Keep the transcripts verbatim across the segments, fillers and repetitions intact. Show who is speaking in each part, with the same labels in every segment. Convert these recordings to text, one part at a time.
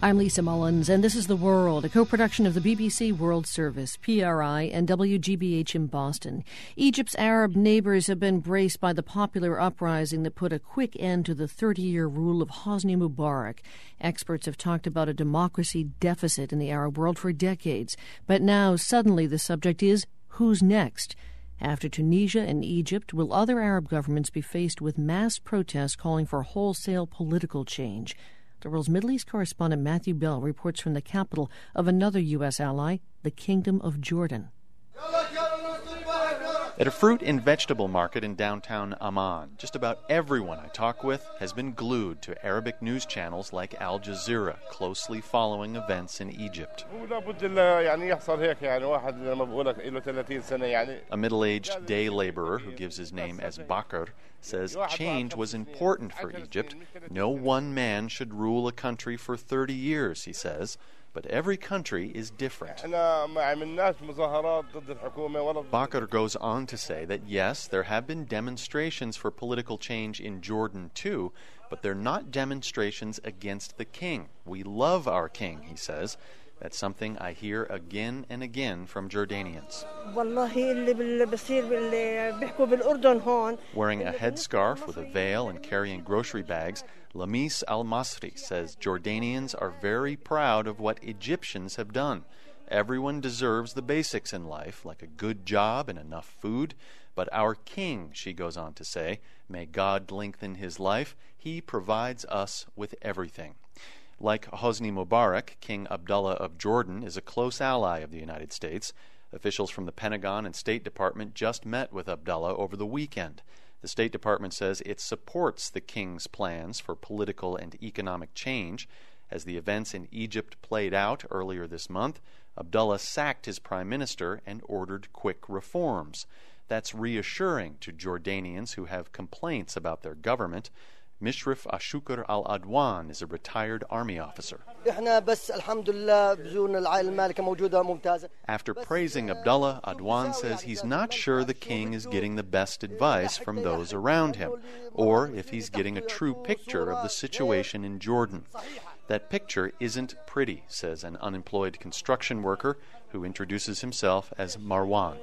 Speaker 1: I'm Lisa Mullins, and this is The World, a co-production of the B B C World Service, P R I, and W G B H in Boston. Egypt's Arab neighbors have been braced by the popular uprising that put a quick end to the thirty-year rule of Hosni Mubarak. Experts have talked about a democracy deficit in the Arab world for decades, but now suddenly the subject is, who's next? After Tunisia and Egypt, will other Arab governments be faced with mass protests calling for wholesale political change? The world's Middle East correspondent Matthew Bell reports from the capital of another U S ally, the Kingdom of Jordan.
Speaker 2: At a fruit and vegetable market in downtown Amman, just about everyone I talk with has been glued to Arabic news channels like Al Jazeera, closely following events in Egypt. A middle-aged day laborer who gives his name as Bakr says change was important for Egypt. No one man should rule a country for thirty years, he says. But every country is different. Bakr goes on to say that yes, there have been demonstrations for political change in Jordan too, but they're not demonstrations against the king. We love our king, he says. That's something I hear again and again from Jordanians. Wearing a headscarf with a veil and carrying grocery bags, Lamis Al-Masri says Jordanians are very proud of what Egyptians have done. Everyone deserves the basics in life, like a good job and enough food. But our king, she goes on to say, may God lengthen his life, he provides us with everything. Like Hosni Mubarak, King Abdullah of Jordan is a close ally of the United States. Officials from the Pentagon and State Department just met with Abdullah over the weekend. The State Department says it supports the king's plans for political and economic change. As the events in Egypt played out earlier this month, Abdullah sacked his prime minister and ordered quick reforms. That's reassuring to Jordanians who have complaints about their government. Mishrif Ashukr Al-Adwan is a retired army officer. After praising Abdullah, Adwan says he's not sure the king is getting the best advice from those around him, or if he's getting a true picture of the situation in Jordan. That picture isn't pretty, says an unemployed construction worker who introduces himself as Marwan.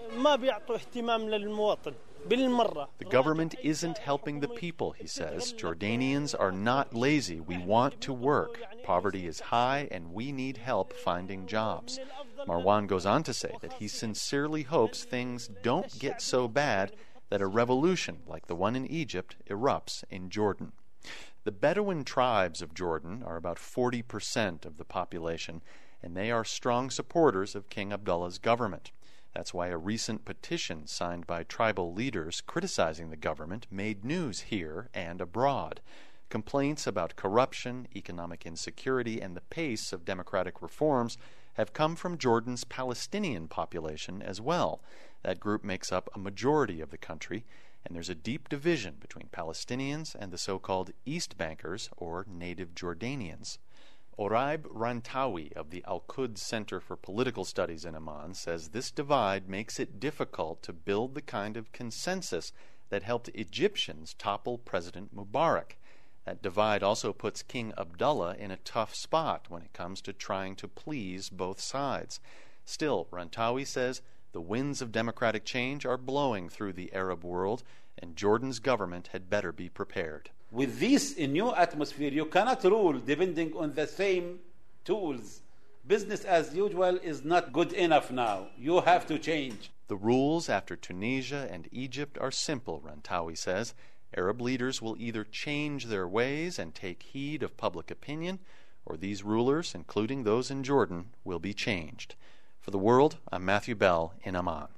Speaker 2: The government isn't helping the people, he says. Jordanians are not lazy. We want to work. Poverty is high, and we need help finding jobs. Marwan goes on to say that he sincerely hopes things don't get so bad that a revolution like the one in Egypt erupts in Jordan. The Bedouin tribes of Jordan are about forty percent of the population, and they are strong supporters of King Abdullah's government. That's why a recent petition signed by tribal leaders criticizing the government made news here and abroad. Complaints about corruption, economic insecurity, and the pace of democratic reforms have come from Jordan's Palestinian population as well. That group makes up a majority of the country, and there's a deep division between Palestinians and the so-called East Bankers, or native Jordanians. Oraib Rantawi of the Al-Quds Center for Political Studies in Amman says this divide makes it difficult to build the kind of consensus that helped Egyptians topple President Mubarak. That divide also puts King Abdullah in a tough spot when it comes to trying to please both sides. Still, Rantawi says the winds of democratic change are blowing through the Arab world, and Jordan's government had better be prepared.
Speaker 3: With this new atmosphere, you cannot rule depending on the same tools. Business as usual is not good enough now. You have to change.
Speaker 2: The rules after Tunisia and Egypt are simple, Rantawi says. Arab leaders will either change their ways and take heed of public opinion, or these rulers, including those in Jordan, will be changed. For The World, I'm Matthew Bell in Amman.